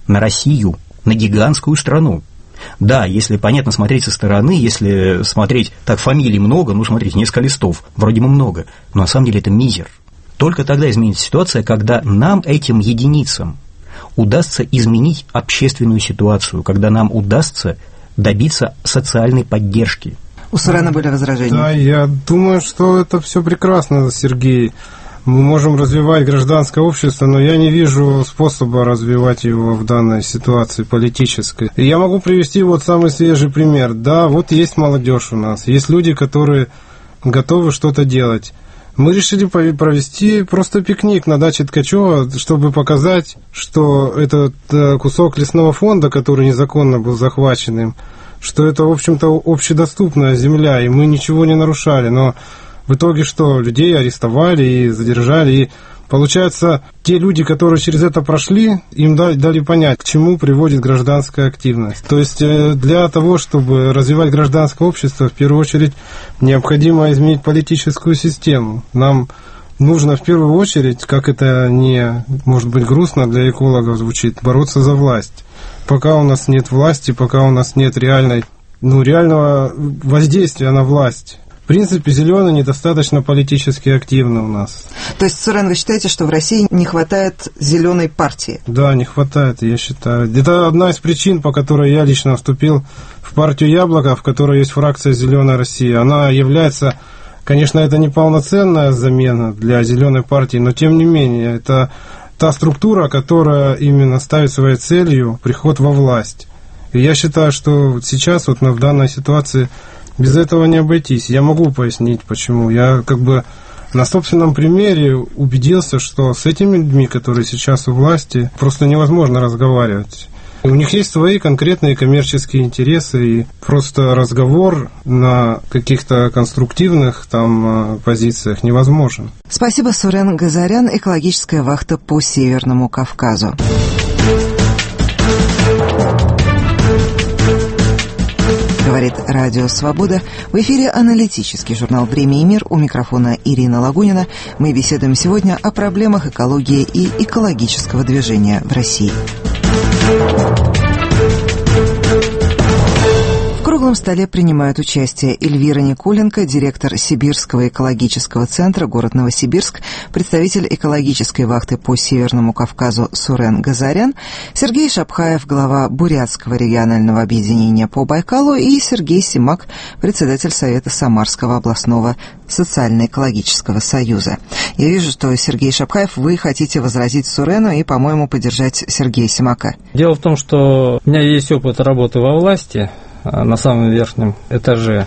на Россию, на гигантскую страну. Да, если, понятно, смотреть со стороны, если смотреть, так, фамилий много, ну, смотрите, несколько листов, вроде бы много, но на самом деле это мизер. Только тогда изменится ситуация, когда нам, этим единицам, удастся изменить общественную ситуацию, когда нам удастся добиться социальной поддержки. У Сурена были возражения? Да, я думаю, что это все прекрасно, Сергей. Мы можем развивать гражданское общество, но я не вижу способа развивать его в данной ситуации политической. И я могу привести вот самый свежий пример. Да, вот есть молодежь у нас, есть люди, которые готовы что-то делать. Мы решили провести просто пикник на даче Ткачева, чтобы показать, что этот кусок лесного фонда, который незаконно был захвачен им, что это, в общем-то, общедоступная земля, и мы ничего не нарушали. Но в итоге что? Людей арестовали и задержали. И получается, те люди, которые через это прошли, им дали понять, к чему приводит гражданская активность. То есть для того, чтобы развивать гражданское общество, в первую очередь необходимо изменить политическую систему. Нам нужно в первую очередь, как это не, может быть, грустно для экологов звучит, бороться за власть. Пока у нас нет власти, пока у нас нет реального воздействия на власть. В принципе, зеленые недостаточно политически активны у нас. То есть, Сурен, вы считаете, что в России не хватает зеленой партии? Да, не хватает, я считаю. Это одна из причин, по которой я лично вступил в партию «Яблоко», в которой есть фракция «Зеленая Россия». Она является, конечно, это не полноценная замена для зеленой партии, но тем не менее, это та структура, которая именно ставит своей целью приход во власть. И я считаю, что сейчас вот в данной ситуации без этого не обойтись. Я могу пояснить, почему. Я на собственном примере убедился, что с этими людьми, которые сейчас у власти, просто невозможно разговаривать. У них есть свои конкретные коммерческие интересы, и просто разговор на каких-то конструктивных позициях невозможен. Спасибо, Сурен Газарян, экологическая вахта по Северному Кавказу. Говорит Радио Свобода. В эфире аналитический журнал «Время и мир». У микрофона Ирина Лагунина. Мы беседуем сегодня о проблемах экологии и экологического движения в России. В круглом столе принимают участие Эльвира Николенко, директор Сибирского экологического центра, город Новосибирск, представитель экологической вахты по Северному Кавказу Сурен Газарян, Сергей Шапхаев, глава Бурятского регионального объединения по Байкалу, и Сергей Симак, председатель Совета Самарского областного социально-экологического союза. Я вижу, что, Сергей Шапхаев, вы хотите возразить Сурену и, по-моему, поддержать Сергея Симака. Дело в том, что у меня есть опыт работы во власти на самом верхнем этаже.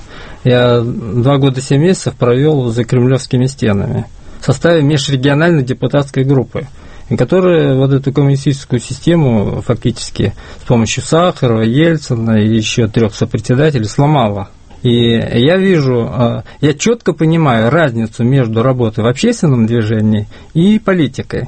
Я 2 года 7 месяцев провел за кремлевскими стенами в составе межрегиональной депутатской группы, которая вот эту коммунистическую систему фактически с помощью Сахарова, Ельцина и еще 3 сопредседателей сломала. И я вижу, я четко понимаю разницу между работой в общественном движении и политикой.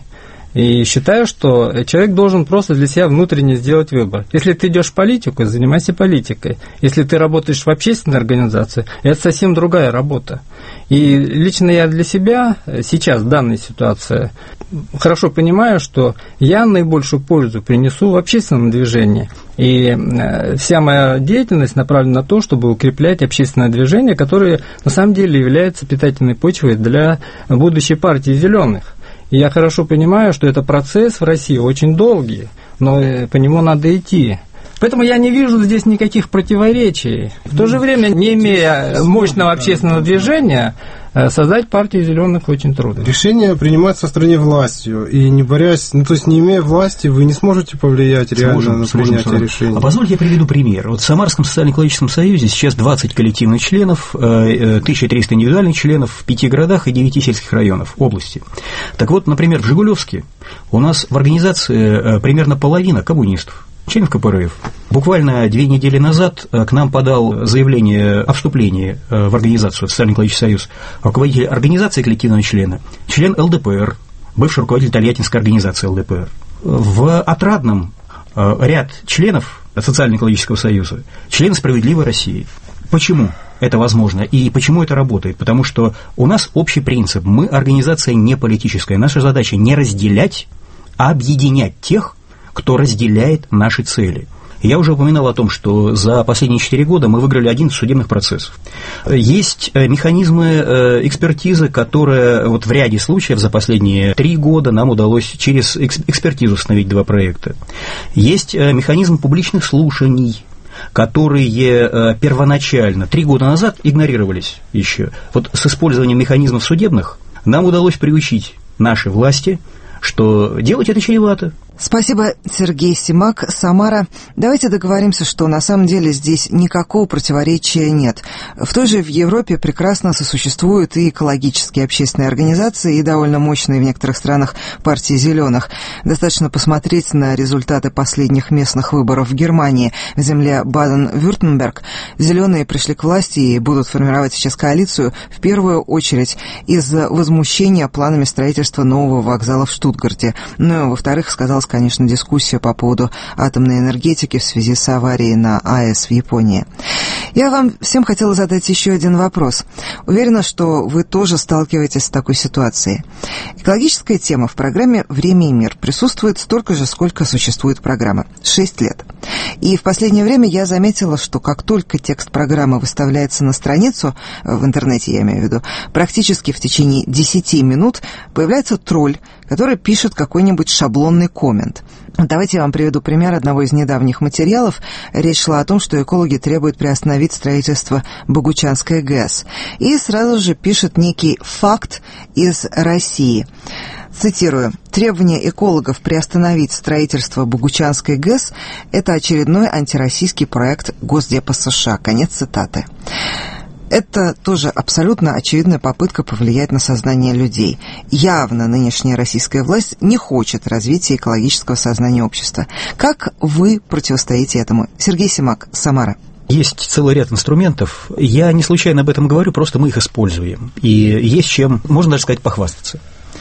И считаю, что человек должен просто для себя внутренне сделать выбор. Если ты идешь в политику, занимайся политикой. Если ты работаешь в общественной организации, это совсем другая работа. И лично я для себя сейчас, в данной ситуации, хорошо понимаю, что я наибольшую пользу принесу в общественном движении. И вся моя деятельность направлена на то, чтобы укреплять общественное движение, которое на самом деле является питательной почвой для будущей партии «Зеленых». И я хорошо понимаю, что это процесс в России очень долгий, но по нему надо идти. Поэтому я не вижу здесь никаких противоречий. В то же время, не имея мощного общественного движения, создать партию «Зеленых» очень трудно. Решение принимается в стране властью, и не борясь, то есть не имея власти, вы не сможете повлиять реально на принятие решений. А позвольте я приведу пример. Вот в Самарском социально-экологическом союзе сейчас 20 коллективных членов, 1300 индивидуальных членов в 5 городах и 9 сельских районах области. Так вот, например, в Жигулевске у нас в организации примерно половина коммунистов, членов КПРФ. Буквально 2 недели назад к нам подал заявление о вступлении в организацию, в Социально-экологический союз, руководитель организации коллективного члена, член ЛДПР, бывший руководитель Тольяттинской организации ЛДПР. В Отрадном ряд членов Социально-экологического союза, члены «Справедливой России». Почему это возможно и почему это работает? Потому что у нас общий принцип. Мы организация не политическая. Наша задача не разделять, а объединять тех, кто разделяет наши цели. Я уже упоминал о том, что за последние 4 года мы выиграли 11 судебных процессов. Есть механизмы экспертизы, которые вот в ряде случаев за последние 3 года нам удалось через экспертизу установить 2 проекта. Есть механизм публичных слушаний, которые первоначально 3 года назад игнорировались еще. Вот с использованием механизмов судебных нам удалось приучить наши власти, что делать это чревато. Спасибо, Сергей Симак. Самара, давайте договоримся, что на самом деле здесь никакого противоречия нет. В той же в Европе прекрасно сосуществуют и экологические общественные организации, и довольно мощные в некоторых странах партии зеленых. Достаточно посмотреть на результаты последних местных выборов в Германии, в земле Баден-Вюртемберг. Зеленые пришли к власти и будут формировать сейчас коалицию в первую очередь из-за возмущения планами строительства нового вокзала в Штутгарте. Ну и, во-вторых, сказалось, конечно, дискуссия по поводу атомной энергетики в связи с аварией на АЭС в Японии. Я вам всем хотела задать еще один вопрос. Уверена, что вы тоже сталкиваетесь с такой ситуацией. Экологическая тема в программе «Время и мир» присутствует столько же, сколько существует программа – 6 лет. И в последнее время я заметила, что как только текст программы выставляется на страницу, в интернете я имею в виду, практически в течение 10 минут появляется тролль, который пишет какой-нибудь шаблонный коммент. Давайте я вам приведу пример одного из недавних материалов. Речь шла о том, что экологи требуют приостановить строительство Богучанской ГЭС. И сразу же пишет некий факт из России. Цитирую. «Требование экологов приостановить строительство Богучанской ГЭС – это очередной антироссийский проект Госдепа США». Конец цитаты. Это тоже абсолютно очевидная попытка повлиять на сознание людей. Явно нынешняя российская власть не хочет развития экологического сознания общества. Как вы противостоите этому? Сергей Симак, Самара. Есть целый ряд инструментов. Я не случайно об этом говорю, просто мы их используем. И есть чем, можно даже сказать, похвастаться.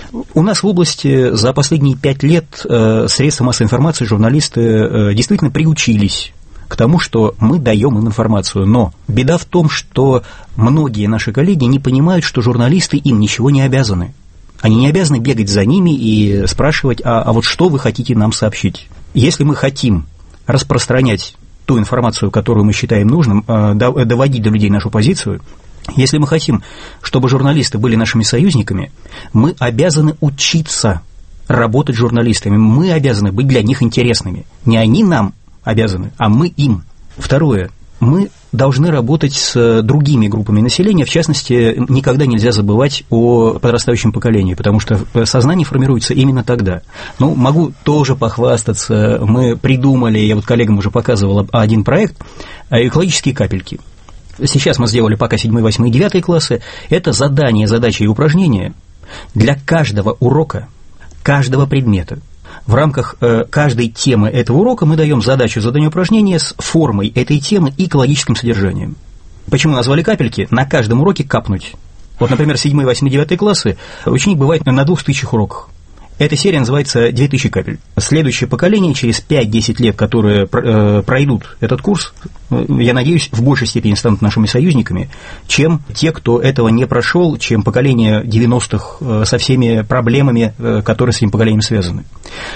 У нас в области за последние 5 лет средства массовой информации, журналисты действительно приучились к тому, что мы даем им информацию. Но беда в том, что многие наши коллеги не понимают, что журналисты им ничего не обязаны. Они не обязаны бегать за ними и спрашивать, а вот что вы хотите нам сообщить. Если мы хотим распространять ту информацию, которую мы считаем нужным, доводить до людей нашу позицию, если мы хотим, чтобы журналисты были нашими союзниками, мы обязаны учиться работать с журналистами, мы обязаны быть для них интересными. Не они нам обязаны, а мы им. Второе. Мы должны работать с другими группами населения, в частности, никогда нельзя забывать о подрастающем поколении, потому что сознание формируется именно тогда. Ну, могу тоже похвастаться, мы придумали, я вот коллегам уже показывал один проект, экологические капельки. Сейчас мы сделали пока 7, 8 и 9 классы. Это задания, задачи и упражнения для каждого урока, каждого предмета. В рамках каждой темы этого урока мы даем задачу, задание, упражнение с формой этой темы и экологическим содержанием. Почему назвали капельки? На каждом уроке капнуть. Вот, например, 7, 8, 9 классы ученик бывает на 2000 уроках. Эта серия называется «2000 капель». Следующее поколение, через 5-10 лет, которые пройдут этот курс, я надеюсь, в большей степени станут нашими союзниками, чем те, кто этого не прошел, чем поколение 90-х со всеми проблемами, которые с этим поколением связаны.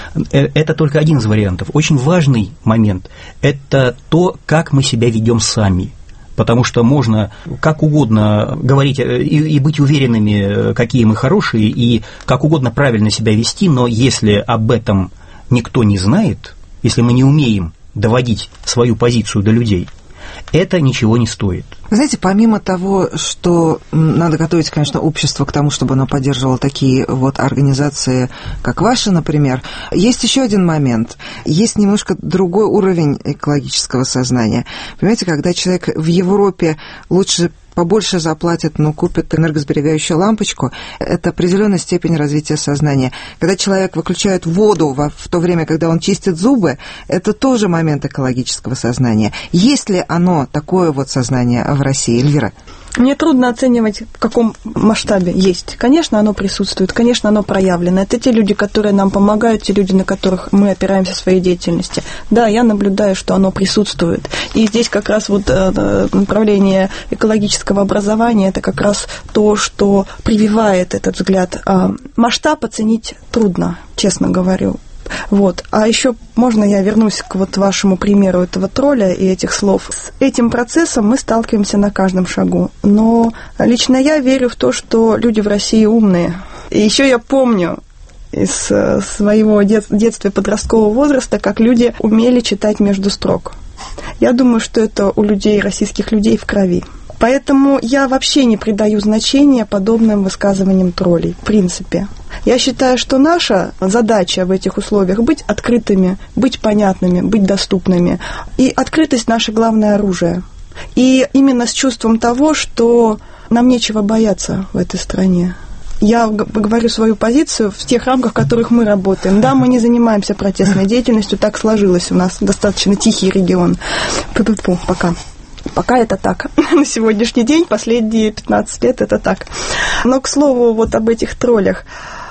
Это только один из вариантов. Очень важный момент – это то, как мы себя ведем сами. Потому что можно как угодно говорить и быть уверенными, какие мы хорошие, и как угодно правильно себя вести, но если об этом никто не знает, если мы не умеем доводить свою позицию до людей, это ничего не стоит. Вы знаете, помимо того, что надо готовить, конечно, общество к тому, чтобы оно поддерживало такие вот организации, как ваша, например, есть еще один момент. Есть немножко другой уровень экологического сознания. Понимаете, когда человек в Европе лучше побольше заплатит, но купит энергосберегающую лампочку, это определенная степень развития сознания. Когда человек выключает воду в то время, когда он чистит зубы, это тоже момент экологического сознания. Есть ли оно, такое вот сознание в России, Эльвира? Мне трудно оценивать, в каком масштабе есть. Конечно, оно присутствует, конечно, оно проявлено. Это те люди, которые нам помогают, те люди, на которых мы опираемся в своей деятельности. Да, я наблюдаю, что оно присутствует. И здесь как раз вот направление экологического образования, это как раз то, что прививает этот взгляд. Масштаб оценить трудно, честно говорю. Вот. А еще можно я вернусь к вот вашему примеру этого тролля и этих слов? С этим процессом мы сталкиваемся на каждом шагу. Но лично я верю в то, что люди в России умные. И еще я помню из своего детства и подросткового возраста, как люди умели читать между строк. Я думаю, что это у людей, российских людей, в крови. Поэтому я вообще не придаю значения подобным высказываниям троллей, в принципе. Я считаю, что наша задача в этих условиях быть открытыми, быть понятными, быть доступными. И открытость – наше главное оружие. И именно с чувством того, что нам нечего бояться в этой стране. Я говорю свою позицию в тех рамках, в которых мы работаем. Да, мы не занимаемся протестной деятельностью, так сложилось у нас, достаточно тихий регион. Пока. Пока это так. На сегодняшний день, последние 15 лет это так. Но, к слову, вот об этих троллях.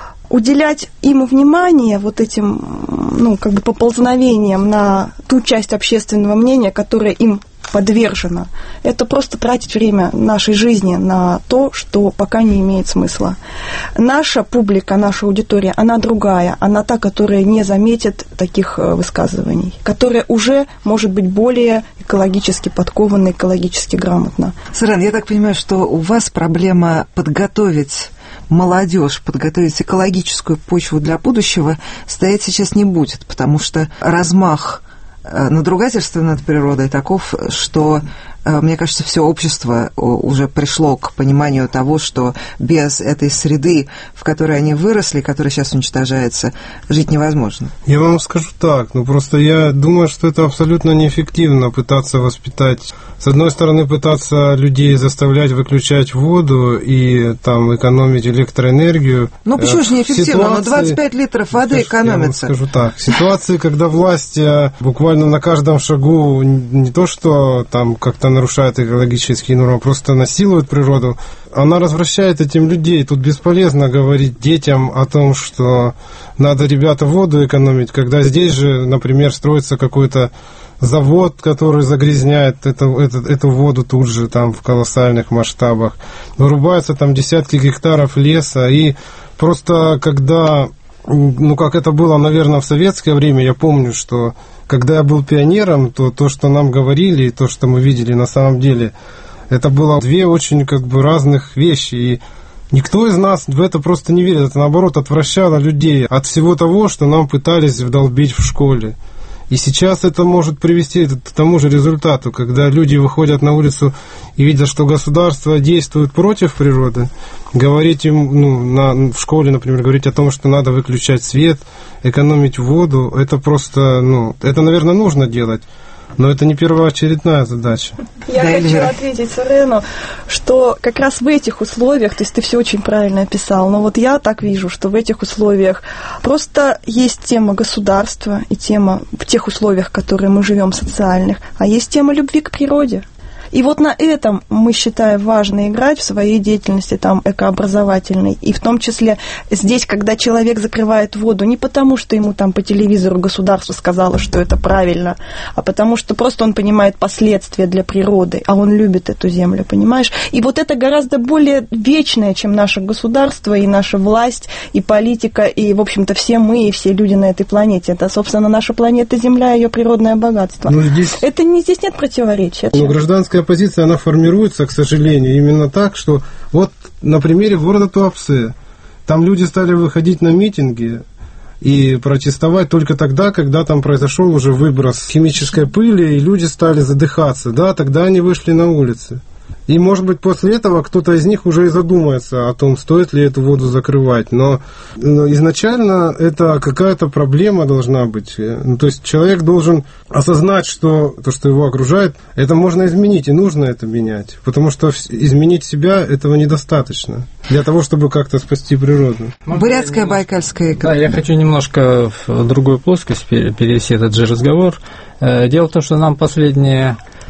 Уделять им внимание, вот этим, поползновением на ту часть общественного мнения, которая им подвержена, это просто тратить время нашей жизни на то, что пока не имеет смысла. Наша публика, наша аудитория, она другая, она та, которая не заметит таких высказываний, которая уже может быть более экологически подкованна, экологически грамотна. Сырен, я так понимаю, что у вас проблема подготовить молодежь, подготовить экологическую почву для будущего стоять сейчас не будет, потому что размах надругательства над природой таков, что, мне кажется, все общество уже пришло к пониманию того, что без этой среды, в которой они выросли, которая сейчас уничтожается, жить невозможно. Я вам скажу так, просто я думаю, что это абсолютно неэффективно пытаться воспитать. С одной стороны, пытаться людей заставлять выключать воду и там экономить электроэнергию. Почему же неэффективно? 25 литров воды экономится. Я вам скажу так. В ситуации, когда власть буквально на каждом шагу не то, что там как-то нарушает экологические нормы, просто насилует природу, она развращает этим людей. Тут бесполезно говорить детям о том, что надо, ребята, воду экономить, когда здесь же, например, строится какой-то завод, который загрязняет эту воду тут же, там, в колоссальных масштабах. Вырубаются там десятки гектаров леса, и просто когда, как это было, наверное, в советское время, я помню, что когда я был пионером, то, что нам говорили, и то, что мы видели на самом деле, это было две очень разных вещи, и никто из нас в это просто не верит. Это, наоборот, отвращало людей от всего того, что нам пытались вдолбить в школе. И сейчас это может привести к тому же результату, когда люди выходят на улицу и видят, что государство действует против природы, говорить им, в школе, например, говорить о том, что надо выключать свет, экономить воду, это просто, это, наверное, нужно делать. Но это не первоочередная задача. Я хочу ответить Сырену, что как раз в этих условиях, то есть ты все очень правильно описал, но вот я так вижу, что в этих условиях просто есть тема государства и тема в тех условиях, в которых мы живем, социальных, а есть тема любви к природе. И вот на этом, мы считаем, важно играть в своей деятельности там экообразовательной. И в том числе здесь, когда человек закрывает воду, не потому, что ему там по телевизору государство сказало, что это правильно, а потому что просто он понимает последствия для природы, а он любит эту землю, понимаешь? И вот это гораздо более вечное, чем наше государство и наша власть, и политика, и, в общем-то, все мы, и все люди на этой планете. Это, собственно, наша планета Земля, ее природное богатство. Здесь нет противоречия. Гражданская позиция, она формируется, к сожалению, именно так, что вот на примере города Туапсе, там люди стали выходить на митинги и протестовать только тогда, когда там произошел уже выброс химической пыли, и люди стали задыхаться, тогда они вышли на улицы. И, может быть, после этого кто-то из них уже и задумается о том, стоит ли эту воду закрывать. Но изначально это какая-то проблема должна быть. То есть человек должен осознать, что то, что его окружает, это можно изменить, и нужно это менять. Потому что изменить себя этого недостаточно для того, чтобы как-то спасти природу. Бурятская, Байкальская. Да, я хочу немножко в другую плоскость перевести этот же разговор. Дело в том, что нам последние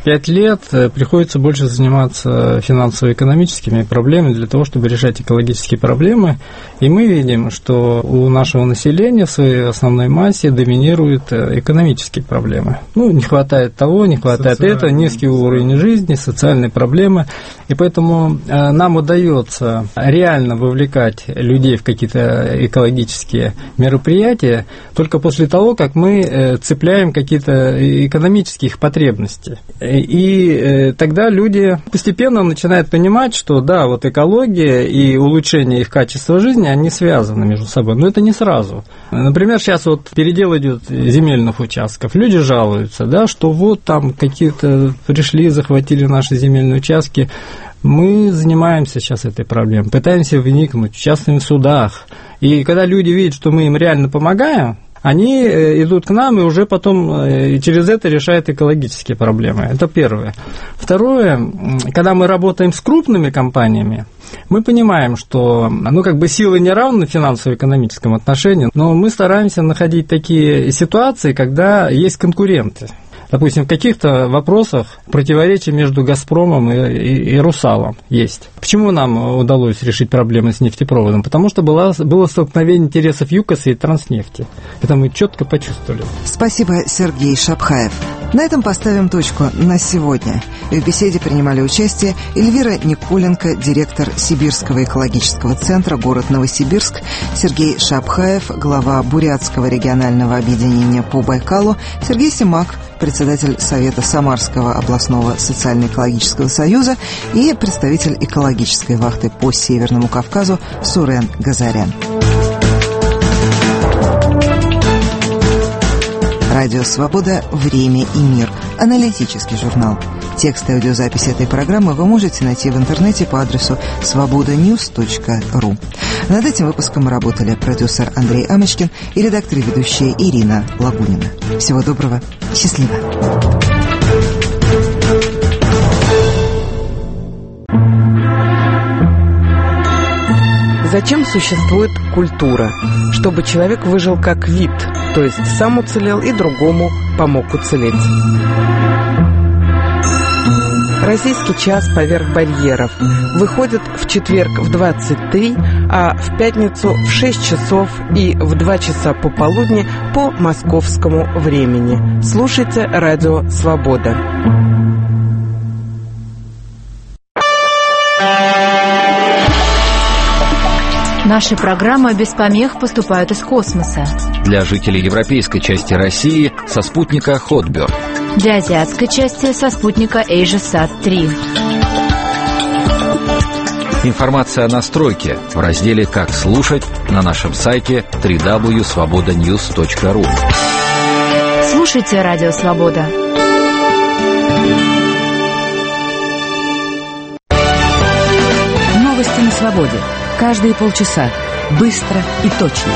5 лет приходится больше заниматься финансово-экономическими проблемами для того, чтобы решать экологические проблемы. И мы видим, что у нашего населения в своей основной массе доминируют экономические проблемы. Не хватает того, не хватает этого, низкий уровень жизни, социальные проблемы. И поэтому нам удается реально вовлекать людей в какие-то экологические мероприятия только после того, как мы цепляем какие-то экономические их потребности. И тогда люди постепенно начинают понимать, что да, вот экология и улучшение их качества жизни, они связаны между собой. Но это не сразу. Например, сейчас вот передел идет земельных участков. Люди жалуются, да, что вот там какие-то пришли, захватили наши земельные участки. Мы занимаемся сейчас этой проблемой, пытаемся вникнуть, участвуем в судах. И когда люди видят, что мы им реально помогаем, они идут к нам и уже потом через это решают экологические проблемы. Это первое. Второе, когда мы работаем с крупными компаниями, мы понимаем, что силы не равны в финансово-экономическом отношении, но мы стараемся находить такие ситуации, когда есть конкуренты. Допустим, в каких-то вопросах противоречия между «Газпромом» и «Русалом» есть. Почему нам удалось решить проблемы с нефтепроводом? Потому что было столкновение интересов ЮКОСа и Транснефти. Это мы четко почувствовали. Спасибо, Сергей Шапхаев. На этом поставим точку на сегодня. В беседе принимали участие Эльвира Николенко, директор Сибирского экологического центра, город Новосибирск, Сергей Шапхаев, глава Бурятского регионального объединения по Байкалу, Сергей Семак, председатель Совета Самарского областного социально-экологического союза и представитель экологической вахты по Северному Кавказу Сурен Газарян. Радио «Свобода. Время и мир». Аналитический журнал. Текст и аудиозапись этой программы вы можете найти в интернете по адресу svobodanews.ru. Над этим выпуском работали продюсер Андрей Амочкин и редактор и ведущая Ирина Лагунина. Всего доброго. Счастливо. Зачем существует культура? Чтобы человек выжил как вид, то есть сам уцелел и другому помог уцелеть. Российский час поверх барьеров выходит в четверг в 23, а в пятницу в 6 часов и в 2 часа пополудни по московскому времени. Слушайте радио «Свобода». Наши программы без помех поступают из космоса. Для жителей европейской части России со спутника Hotbird. Для азиатской части со спутника AsiaSat-3. Информация о настройке в разделе «Как слушать» на нашем сайте www.svobodanews.ru. Слушайте радио «Свобода». Новости на свободе. Каждые полчаса. Быстро и точно.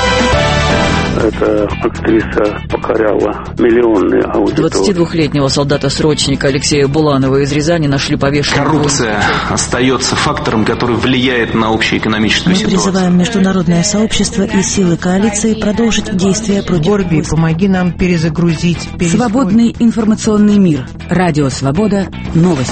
Эта актриса покоряла миллионные аудитории. 22-летнего солдата-срочника Алексея Буланова из Рязани нашли повешенным. Коррупция остается фактором, который влияет на общеэкономическую ситуацию. Мы призываем международное сообщество и силы коалиции продолжить действия против... Горби, помоги нам перезагрузить. Свободный информационный мир. Радио «Свобода». Новости.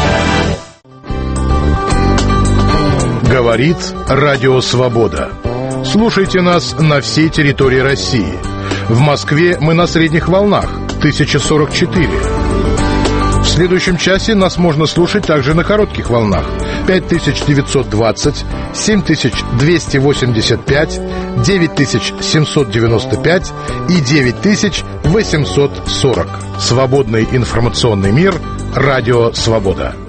Говорит Радио Свобода. Слушайте нас на всей территории России. В Москве мы на средних волнах 1044. В следующем часе нас можно слушать также на коротких волнах 5920, 7285, 9795 и 9840. Свободный информационный мир. Радио Свобода.